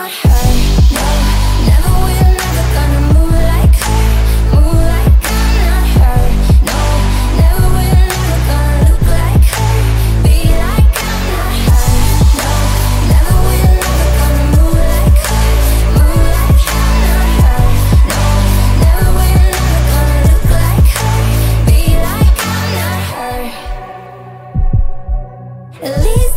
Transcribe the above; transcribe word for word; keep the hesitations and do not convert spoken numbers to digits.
not her. No, never will, never gonna move like her. Move like I'm not her. No, never will, never gonna look like her. Be like I'm not her. No, never will, never gonna move like her. Move like I'm not her. No, never will, never gonna look like her. Be like I'm not her. At least